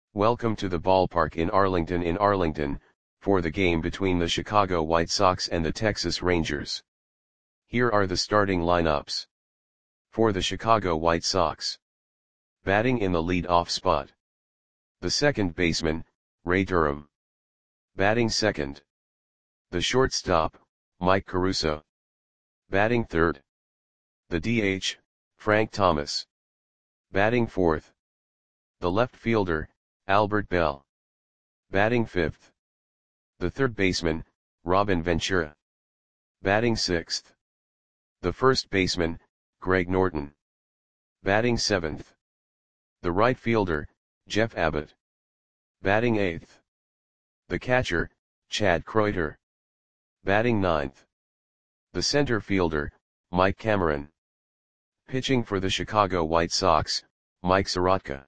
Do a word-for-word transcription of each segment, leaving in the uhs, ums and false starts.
Welcome to the ballpark in Arlington in Arlington, for the game between the Chicago White Sox and the Texas Rangers. Here are the starting lineups. For the Chicago White Sox. Batting in the lead-off spot. The second baseman, Ray Durham. Batting second. The shortstop, Mike Caruso. Batting third. The D H, Frank Thomas. Batting fourth. The left fielder, Albert Belle. Batting fifth. The third baseman, Robin Ventura. Batting sixth. The first baseman, Greg Norton. Batting seventh. The right fielder, Jeff Abbott. Batting eighth. The catcher, Chad Kreuter. Batting ninth. The center fielder, Mike Cameron. Pitching for the Chicago White Sox, Mike Soroka.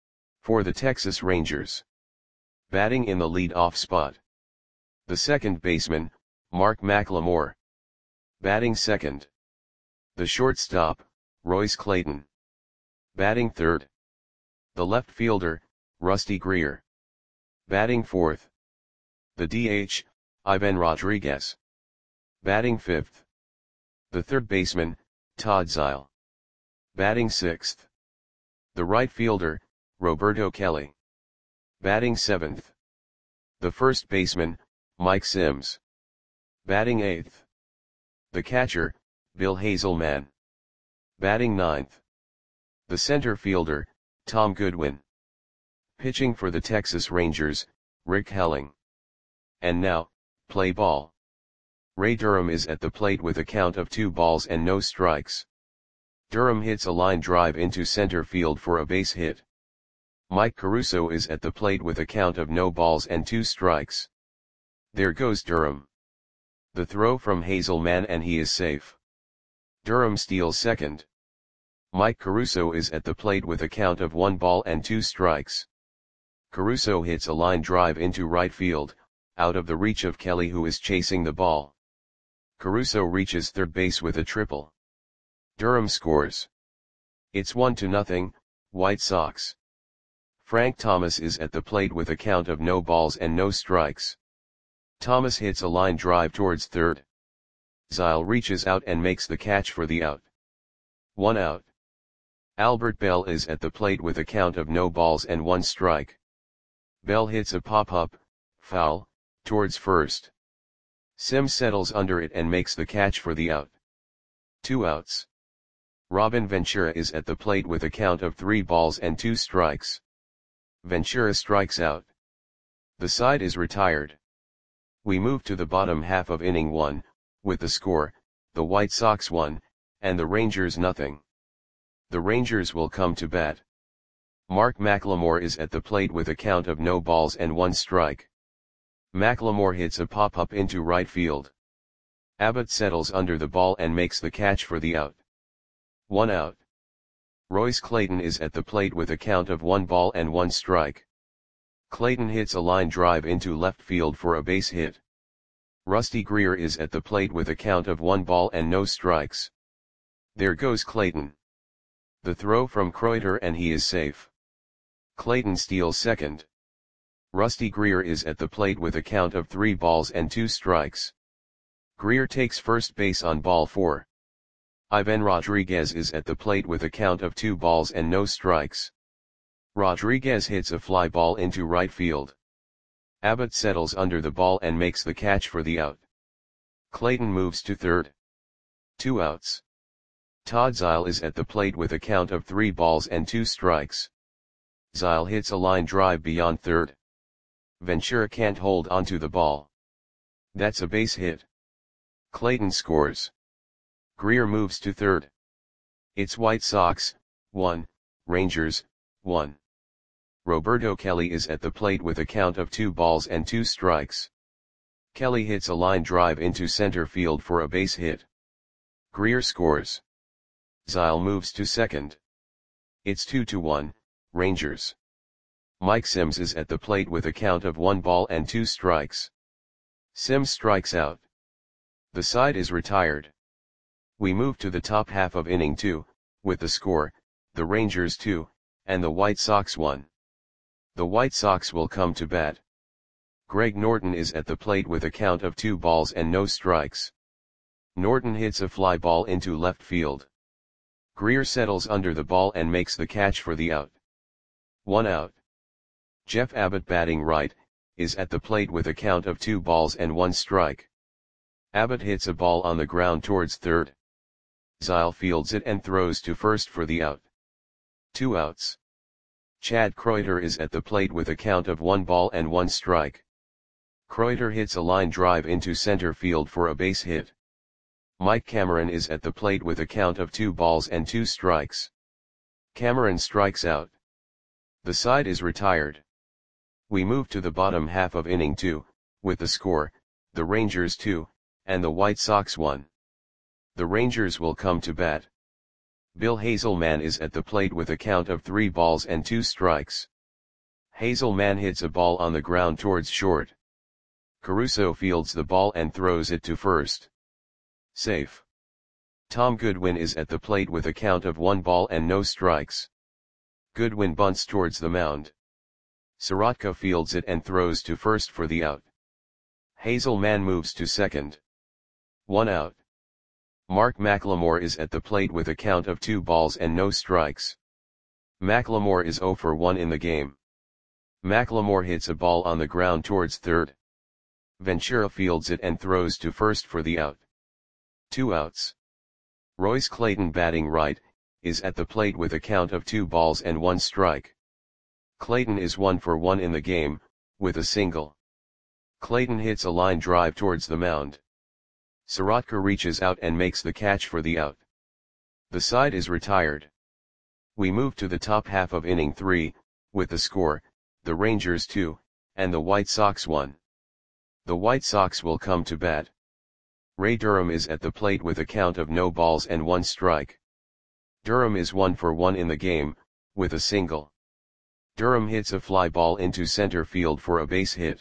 For the Texas Rangers. Batting in the lead-off spot. The second baseman, Mark McLemore. Batting second. The shortstop, Royce Clayton. Batting third. The left fielder, Rusty Greer. Batting fourth. The D H, Ivan Rodriguez. Batting fifth. The third baseman, Todd Zeile. Batting sixth. The right fielder, Roberto Kelly. Batting seventh. The first baseman, Mike Sims. Batting eighth. The catcher, Bill Hazelman. Batting ninth. The center fielder, Tom Goodwin. Pitching for the Texas Rangers, Rick Helling. And now, play ball. Ray Durham is at the plate with a count of two balls and no strikes. Durham hits a line drive into center field for a base hit. Mike Caruso is at the plate with a count of no balls and two strikes. There goes Durham. The throw from Hazelman and he is safe. Durham steals second. Mike Caruso is at the plate with a count of one ball and two strikes. Caruso hits a line drive into right field, out of the reach of Kelly who is chasing the ball. Caruso reaches third base with a triple. Durham scores. It's one to nothing, White Sox. Frank Thomas is at the plate with a count of no balls and no strikes. Thomas hits a line drive towards third. Zeile reaches out and makes the catch for the out. One out. Albert Belle is at the plate with a count of no balls and one strike. Belle hits a pop-up, foul, towards first. Sims settles under it and makes the catch for the out. Two outs. Robin Ventura is at the plate with a count of three balls and two strikes. Ventura strikes out. The side is retired. We move to the bottom half of inning one, with the score, the White Sox one, and the Rangers nothing. The Rangers will come to bat. Mark McLemore is at the plate with a count of no balls and one strike. McLemore hits a pop-up into right field. Abbott settles under the ball and makes the catch for the out. One out. Royce Clayton is at the plate with a count of one ball and one strike. Clayton hits a line drive into left field for a base hit. Rusty Greer is at the plate with a count of one ball and no strikes. There goes Clayton. The throw from Kreuter and he is safe. Clayton steals second. Rusty Greer is at the plate with a count of three balls and two strikes. Greer takes first base on ball four. Ivan Rodriguez is at the plate with a count of two balls and no strikes. Rodriguez hits a fly ball into right field. Abbott settles under the ball and makes the catch for the out. Clayton moves to third. Two outs. Todd Zeile is at the plate with a count of three balls and two strikes. Zeile hits a line drive beyond third. Ventura can't hold onto the ball. That's a base hit. Clayton scores. Greer moves to third. It's White Sox, one, Rangers, one. Roberto Kelly is at the plate with a count of two balls and two strikes. Kelly hits a line drive into center field for a base hit. Greer scores. Zeile moves to second. It's two to one, Rangers. Mike Sims is at the plate with a count of one ball and two strikes. Sims strikes out. The side is retired. We move to the top half of inning two, with the score, the Rangers two, and the White Sox one. The White Sox will come to bat. Greg Norton is at the plate with a count of two balls and no strikes. Norton hits a fly ball into left field. Greer settles under the ball and makes the catch for the out. One out. Jeff Abbott, batting right, is at the plate with a count of two balls and one strike. Abbott hits a ball on the ground towards third. Zile fields it and throws to first for the out. Two outs. Chad Kreuter is at the plate with a count of one ball and one strike. Kreuter hits a line drive into center field for a base hit. Mike Cameron is at the plate with a count of two balls and two strikes. Cameron strikes out. The side is retired. We move to the bottom half of inning two, with the score, the Rangers two, and the White Sox one. The Rangers will come to bat. Bill Hazelman is at the plate with a count of three balls and two strikes. Hazelman hits a ball on the ground towards short. Caruso fields the ball and throws it to first. Safe. Tom Goodwin is at the plate with a count of one ball and no strikes. Goodwin bunts towards the mound. Sorotka fields it and throws to first for the out. Hazelman moves to second. One out. Mark McLemore is at the plate with a count of two balls and no strikes. McLemore is zero for one in the game. McLemore hits a ball on the ground towards third. Ventura fields it and throws to first for the out. Two outs. Royce Clayton, batting right, is at the plate with a count of two balls and one strike. Clayton is one for one in the game, with a single. Clayton hits a line drive towards the mound. Sorotka reaches out and makes the catch for the out. The side is retired. We move to the top half of inning three, with the score, the Rangers two, and the White Sox one. The White Sox will come to bat. Ray Durham is at the plate with a count of no balls and one strike. Durham is one for one in the game, with a single. Durham hits a fly ball into center field for a base hit.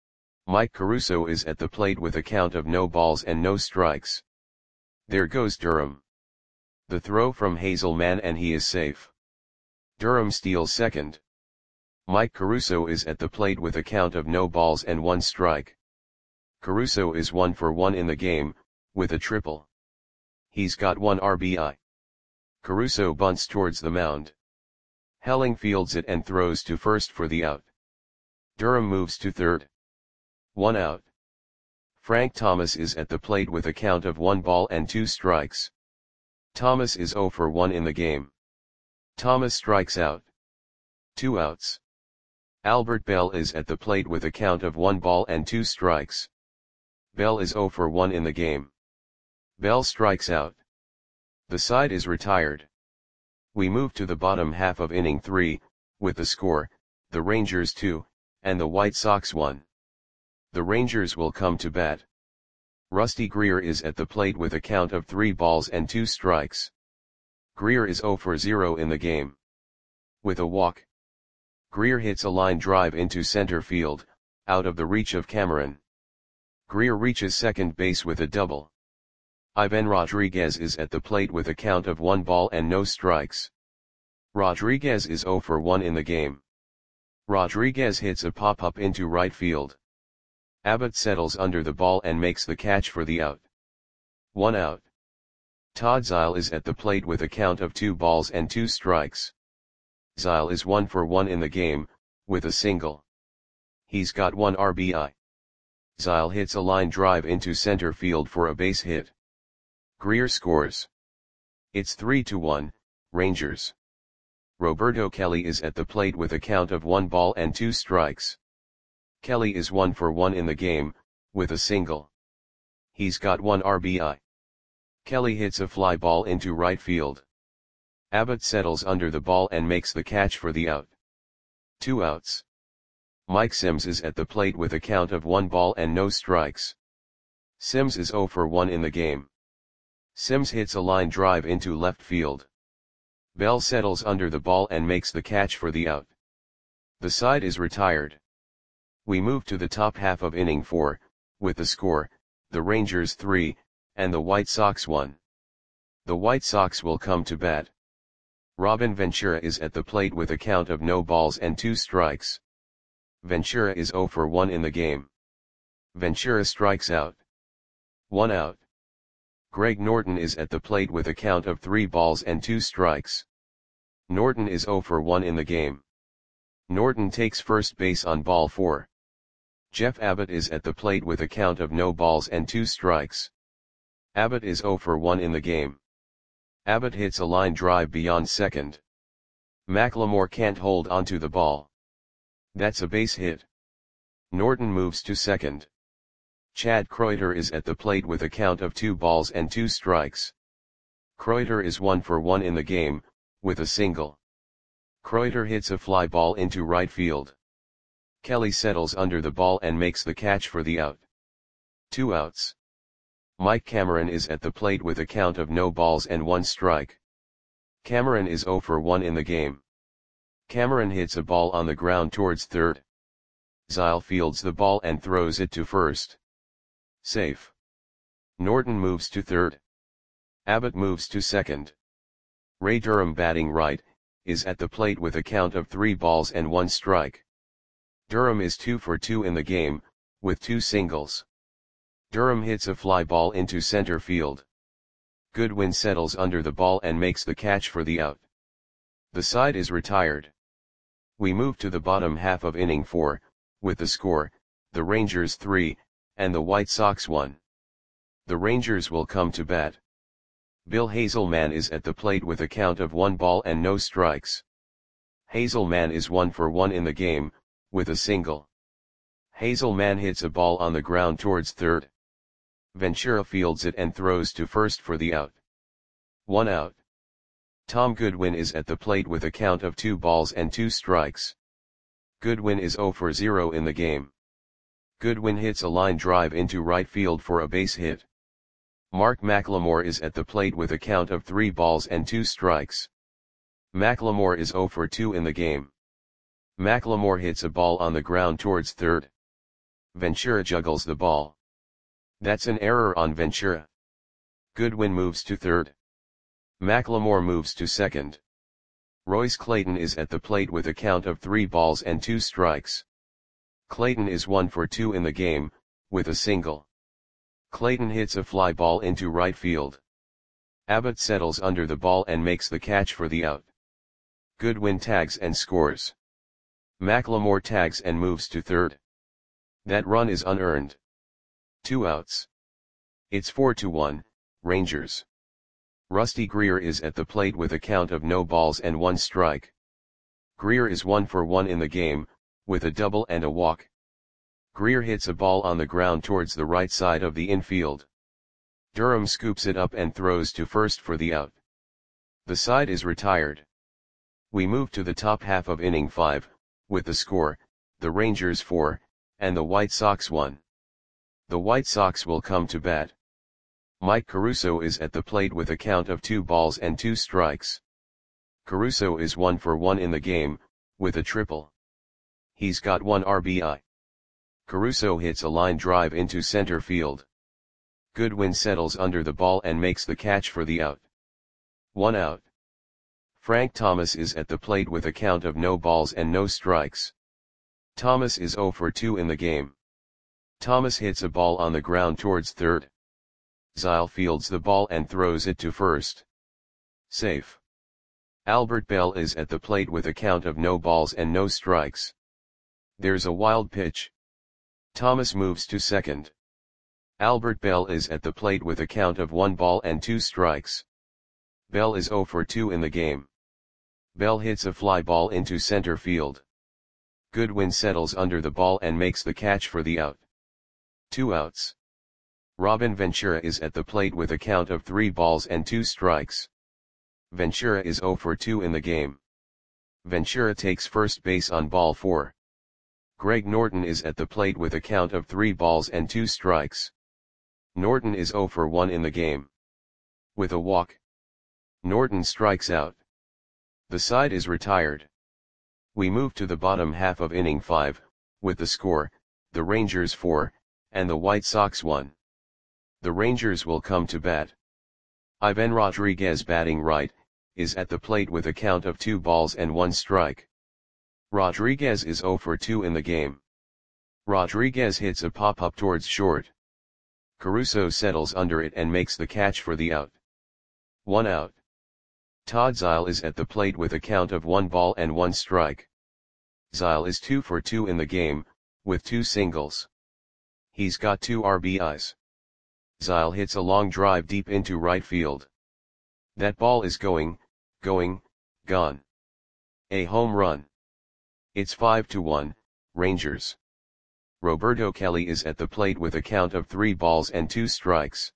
Mike Caruso is at the plate with a count of no balls and no strikes. There goes Durham. The throw from Hazelman and he is safe. Durham steals second. Mike Caruso is at the plate with a count of no balls and one strike. Caruso is one for one in the game, with a triple. He's got one R B I. Caruso bunts towards the mound. Helling fields it and throws to first for the out. Durham moves to third. One out. Frank Thomas is at the plate with a count of one ball and two strikes. Thomas is zero for one in the game. Thomas strikes out. Two outs. Albert Bell is at the plate with a count of one ball and two strikes. Bell is zero for one in the game. Bell strikes out. The side is retired. We move to the bottom half of inning three, with the score, the Rangers two, and the White Sox one. The Rangers will come to bat. Rusty Greer is at the plate with a count of three balls and two strikes. Greer is zero for zero in the game. With a walk. Greer hits a line drive into center field, out of the reach of Cameron. Greer reaches second base with a double. Ivan Rodriguez is at the plate with a count of one ball and no strikes. Rodriguez is zero for one in the game. Rodriguez hits a pop-up into right field. Abbott settles under the ball and makes the catch for the out. One out. Todd Zile is at the plate with a count of two balls and two strikes. Zile is one for one in the game, with a single. He's got one R B I. Zile hits a line drive into center field for a base hit. Greer scores. It's three to one, Rangers. Roberto Kelly is at the plate with a count of one ball and two strikes. Kelly is one for one in the game, with a single. He's got one R B I. Kelly hits a fly ball into right field. Abbott settles under the ball and makes the catch for the out. Two outs. Mike Sims is at the plate with a count of one ball and no strikes. Sims is zero for one in the game. Sims hits a line drive into left field. Bell settles under the ball and makes the catch for the out. The side is retired. We move to the top half of inning four, with the score, the Rangers three, and the White Sox one. The White Sox will come to bat. Robin Ventura is at the plate with a count of no balls and two strikes. Ventura is zero for one in the game. Ventura strikes out. One out. Greg Norton is at the plate with a count of three balls and two strikes. Norton is zero for one in the game. Norton takes first base on ball four. Jeff Abbott is at the plate with a count of no balls and two strikes. Abbott is zero for one in the game. Abbott hits a line drive beyond second. McLemore can't hold onto the ball. That's a base hit. Norton moves to second. Chad Kreuter is at the plate with a count of two balls and two strikes. Kreuter is one for one in the game, with a single. Kreuter hits a fly ball into right field. Kelly settles under the ball and makes the catch for the out. Two outs. Mike Cameron is at the plate with a count of no balls and one strike. Cameron is zero for one in the game. Cameron hits a ball on the ground towards third. Zyle fields the ball and throws it to first. Safe. Norton moves to third. Abbott moves to second. Ray Durham, batting right, is at the plate with a count of three balls and one strike. Durham is two for two in the game, with two singles. Durham hits a fly ball into center field. Goodwin settles under the ball and makes the catch for the out. The side is retired. We move to the bottom half of inning four, with the score, the Rangers three, and the White Sox one. The Rangers will come to bat. Bill Hazelman is at the plate with a count of one ball and no strikes. Hazelman is one for one in the game, with a single. Hazelman hits a ball on the ground towards third. Ventura fields it and throws to first for the out. One out. Tom Goodwin is at the plate with a count of two balls and two strikes. Goodwin is zero for zero in the game. Goodwin hits a line drive into right field for a base hit. Mark McLemore is at the plate with a count of three balls and two strikes. McLemore is zero for two in the game. McLemore hits a ball on the ground towards third. Ventura juggles the ball. That's an error on Ventura. Goodwin moves to third. McLemore moves to second. Royce Clayton is at the plate with a count of three balls and two strikes. Clayton is one for two in the game, with a single. Clayton hits a fly ball into right field. Abbott settles under the ball and makes the catch for the out. Goodwin tags and scores. McLemore tags and moves to third. That run is unearned. Two outs. It's four to one, Rangers. Rusty Greer is at the plate with a count of no balls and one strike. Greer is one for one in the game, with a double and a walk. Greer hits a ball on the ground towards the right side of the infield. Durham scoops it up and throws to first for the out. The side is retired. We move to the top half of inning five, with the score, the Rangers four, and the White Sox one. The White Sox will come to bat. Mike Caruso is at the plate with a count of two balls and two strikes. Caruso is one for one in the game, with a triple. He's got one R B I. Caruso hits a line drive into center field. Goodwin settles under the ball and makes the catch for the out. One out. Frank Thomas is at the plate with a count of no balls and no strikes. Thomas is zero for two in the game. Thomas hits a ball on the ground towards third. Zyle fields the ball and throws it to first. Safe. Albert Bell is at the plate with a count of no balls and no strikes. There's a wild pitch. Thomas moves to second. Albert Bell is at the plate with a count of one ball and two strikes. Bell is zero for two in the game. Bell hits a fly ball into center field. Goodwin settles under the ball and makes the catch for the out. Two outs. Robin Ventura is at the plate with a count of three balls and two strikes. Ventura is zero for two in the game. Ventura takes first base on ball four. Greg Norton is at the plate with a count of three balls and two strikes. Norton is zero for one in the game. With a walk. Norton strikes out. The side is retired. We move to the bottom half of inning five, with the score, the Rangers four, and the White Sox one. The Rangers will come to bat. Ivan Rodriguez, batting right, is at the plate with a count of two balls and one strike. Rodriguez is zero for two in the game. Rodriguez hits a pop-up towards short. Caruso settles under it and makes the catch for the out. One out. Todd Zeile is at the plate with a count of one ball and one strike. Zeile is two for two in the game, with two singles. He's got two R B Is. Zeile hits a long drive deep into right field. That ball is going, going, gone. A home run. It's five to one, Rangers. Roberto Kelly is at the plate with a count of three balls and two strikes.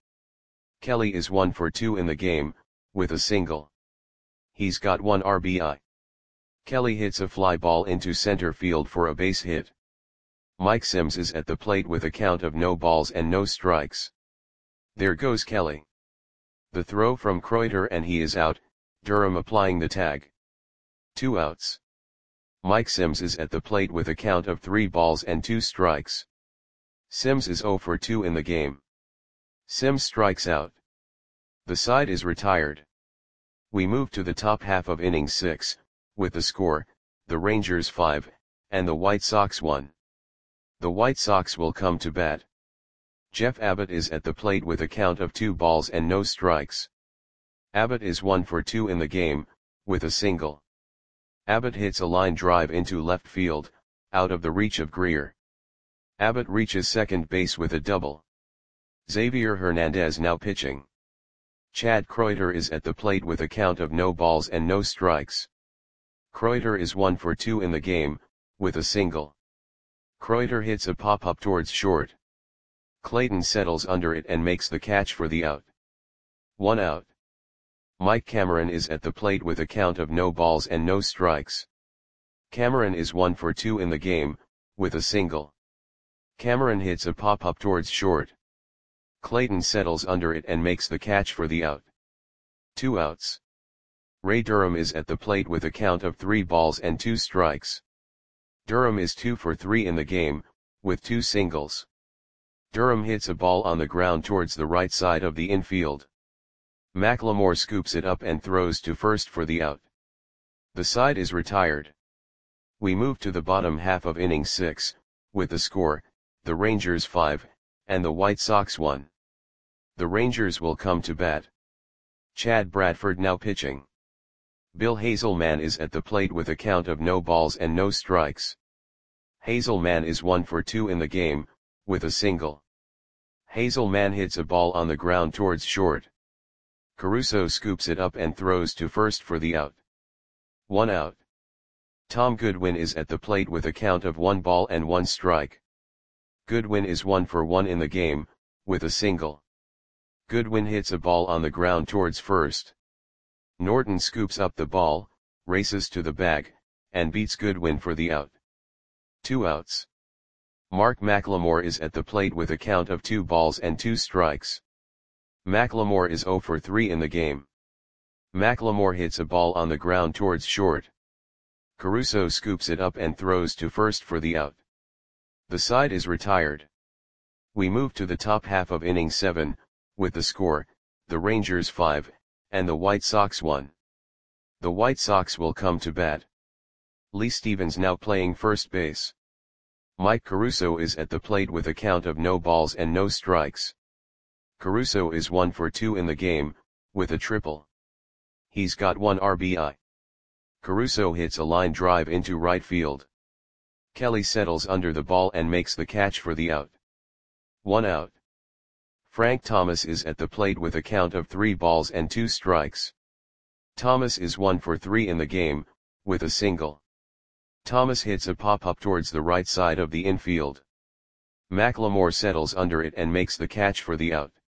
Kelly is one for two in the game, with a single. He's got one R B I. Kelly hits a fly ball into center field for a base hit. Mike Sims is at the plate with a count of no balls and no strikes. There goes Kelly. The throw from Kreuter and he is out, Durham applying the tag. Two outs. Mike Sims is at the plate with a count of three balls and two strikes. Sims is zero for two in the game. Sims strikes out. The side is retired. We move to the top half of inning six, with the score, the Rangers five, and the White Sox one. The White Sox will come to bat. Jeff Abbott is at the plate with a count of two balls and no strikes. Abbott is one for two in the game, with a single. Abbott hits a line drive into left field, out of the reach of Greer. Abbott reaches second base with a double. Xavier Hernandez now pitching. Chad Kreuter is at the plate with a count of no balls and no strikes. Kreuter is one for two in the game, with a single. Kreuter hits a pop-up towards short. Clayton settles under it and makes the catch for the out. One out. Mike Cameron is at the plate with a count of no balls and no strikes. Cameron is one for two in the game, with a single. Cameron hits a pop-up towards short. Clayton settles under it and makes the catch for the out. Two outs. Ray Durham is at the plate with a count of three balls and two strikes. Durham is two for three in the game, with two singles. Durham hits a ball on the ground towards the right side of the infield. McLemore scoops it up and throws to first for the out. The side is retired. We move to the bottom half of inning six, with the score, the Rangers five, and the White Sox one. The Rangers will come to bat. Chad Bradford now pitching. Bill Hazelman is at the plate with a count of no balls and no strikes. Hazelman is one for two in the game, with a single. Hazelman hits a ball on the ground towards short. Caruso scoops it up and throws to first for the out. One out. Tom Goodwin is at the plate with a count of one ball and one strike. Goodwin is one for one in the game, with a single. Goodwin hits a ball on the ground towards first. Norton scoops up the ball, races to the bag, and beats Goodwin for the out. Two outs. Mark McLemore is at the plate with a count of two balls and two strikes. McLemore is zero for three in the game. McLemore hits a ball on the ground towards short. Caruso scoops it up and throws to first for the out. The side is retired. We move to the top half of inning seven, with the score, the Rangers five, and the White Sox one. The White Sox will come to bat. Lee Stevens now playing first base. Mike Caruso is at the plate with a count of no balls and no strikes. Caruso is one for two in the game, with a triple. He's got one R B I. Caruso hits a line drive into right field. Kelly settles under the ball and makes the catch for the out. One out. Frank Thomas is at the plate with a count of three balls and two strikes. Thomas is one for three in the game, with a single. Thomas hits a pop-up towards the right side of the infield. McLemore settles under it and makes the catch for the out.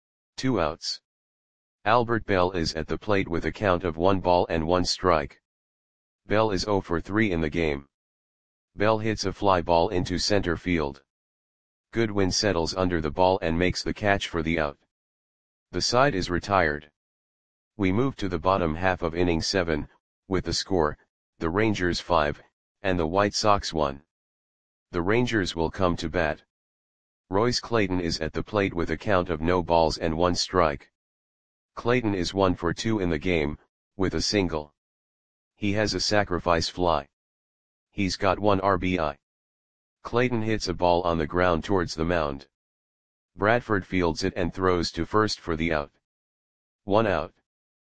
Two outs. Albert Bell is at the plate with a count of one ball and one strike. Bell is zero for three in the game. Bell hits a fly ball into center field. Goodwin settles under the ball and makes the catch for the out. The side is retired. We move to the bottom half of inning seven, with the score, the Rangers five, and the White Sox one. The Rangers will come to bat. Royce Clayton is at the plate with a count of no balls and one strike. Clayton is one for two in the game, with a single. He has a sacrifice fly. He's got one R B I. Clayton hits a ball on the ground towards the mound. Bradford fields it and throws to first for the out. One out.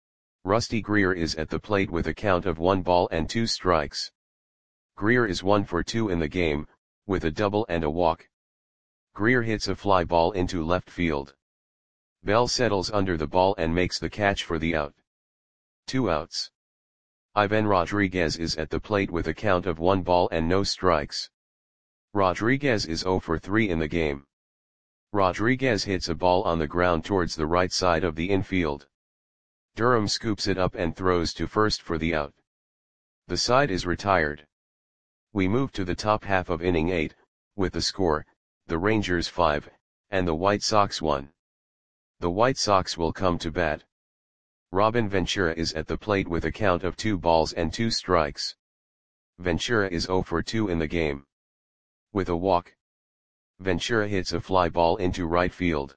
Rusty Greer is at the plate with a count of one ball and two strikes. Greer is one for two in the game, with a double and a walk. Greer hits a fly ball into left field. Bell settles under the ball and makes the catch for the out. Two outs. Ivan Rodriguez is at the plate with a count of one ball and no strikes. Rodriguez is zero for three in the game. Rodriguez hits a ball on the ground towards the right side of the infield. Durham scoops it up and throws to first for the out. The side is retired. We move to the top half of inning eight, with the score, the Rangers five, and the White Sox one. The White Sox will come to bat. Robin Ventura is at the plate with a count of two balls and two strikes. Ventura is zero for two in the game. With a walk, Ventura hits a fly ball into right field.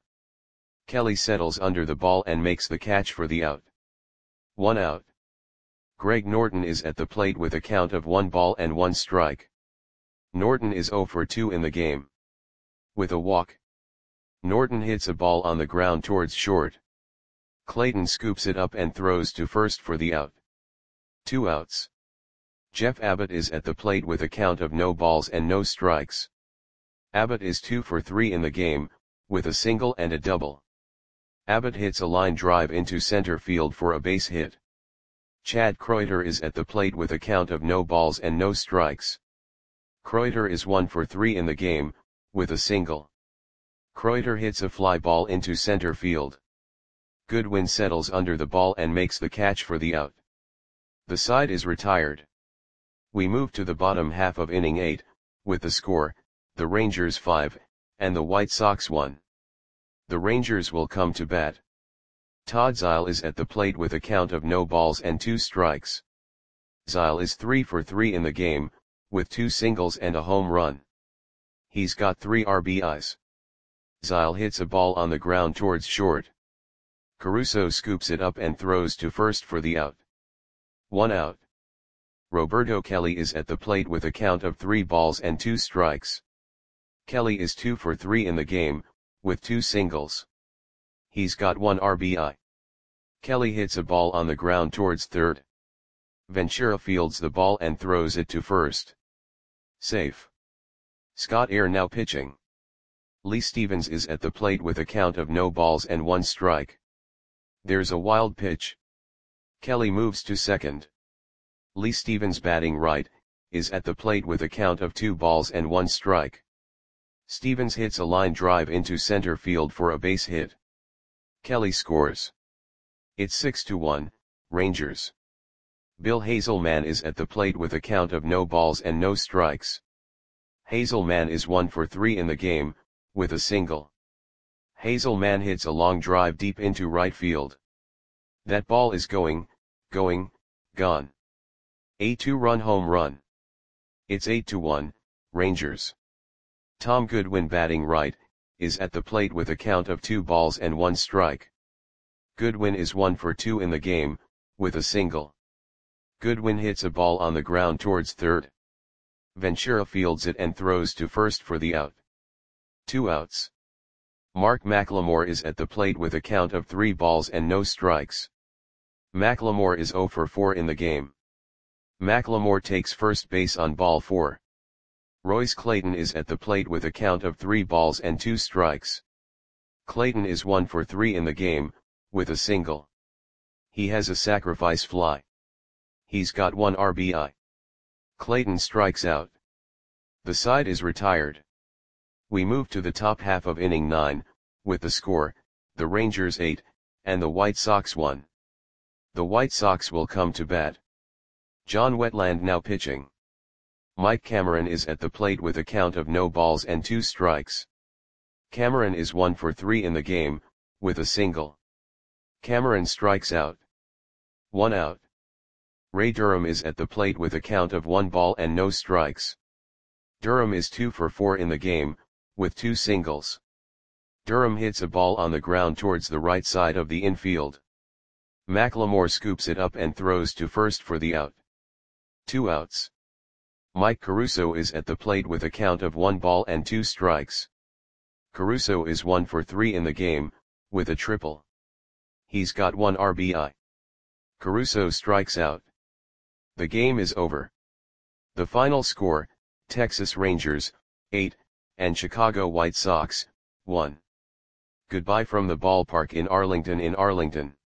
Kelly settles under the ball and makes the catch for the out. One out. Greg Norton is at the plate with a count of one ball and one strike. Norton is zero for two in the game. With a walk, Norton hits a ball on the ground towards short. Clayton scoops it up and throws to first for the out. Two outs. Jeff Abbott is at the plate with a count of no balls and no strikes. Abbott is two for three in the game, with a single and a double. Abbott hits a line drive into center field for a base hit. Chad Kreuter is at the plate with a count of no balls and no strikes. Kreuter is one for three in the game, with a single. Kreuter hits a fly ball into center field. Goodwin settles under the ball and makes the catch for the out. The side is retired. We move to the bottom half of inning eight, with the score, the Rangers five, and the White Sox one. The Rangers will come to bat. Todd Zeile is at the plate with a count of no balls and two strikes. Zeile is three for three in the game, with two singles and a home run. He's got three R B Is. Zeile hits a ball on the ground towards short. Caruso scoops it up and throws to first for the out. One out. Roberto Kelly is at the plate with a count of three balls and two strikes. Kelly is two for three in the game, with two singles. He's got one R B I. Kelly hits a ball on the ground towards third. Ventura fields the ball and throws it to first. Safe. Scott Air now pitching. Lee Stevens is at the plate with a count of no balls and one strike. There's a wild pitch. Kelly moves to second. Lee Stevens, batting right, is at the plate with a count of two balls and one strike. Stevens hits a line drive into center field for a base hit. Kelly scores. It's six to one, Rangers. Bill Hazelman is at the plate with a count of no balls and no strikes. Hazelman is one for three in the game, with a single. Hazelman hits a long drive deep into right field. That ball is going, going, gone. A two-run home run. It's eight to one, Rangers. Tom Goodwin, batting right, is at the plate with a count of two balls and one strike. Goodwin is one for two in the game, with a single. Goodwin hits a ball on the ground towards third. Ventura fields it and throws to first for the out. Two outs. Mark McLemore is at the plate with a count of three balls and no strikes. McLemore is zero for four in the game. McLemore takes first base on ball four. Royce Clayton is at the plate with a count of three balls and two strikes. Clayton is one for three in the game, with a single. He has a sacrifice fly. He's got one R B I. Clayton strikes out. The side is retired. We move to the top half of inning nine, with the score, the Rangers eight, and the White Sox one. The White Sox will come to bat. John Wetland now pitching. Mike Cameron is at the plate with a count of no balls and two strikes. Cameron is one for three in the game, with a single. Cameron strikes out. One out. Ray Durham is at the plate with a count of one ball and no strikes. Durham is two for four in the game, with two singles. Durham hits a ball on the ground towards the right side of the infield. McLemore scoops it up and throws to first for the out. Two outs. Mike Caruso is at the plate with a count of one ball and two strikes. Caruso is one for three in the game, with a triple. He's got one R B I. Caruso strikes out. The game is over. The final score, Texas Rangers, eight, and Chicago White Sox, one. Goodbye from the ballpark in Arlington in Arlington.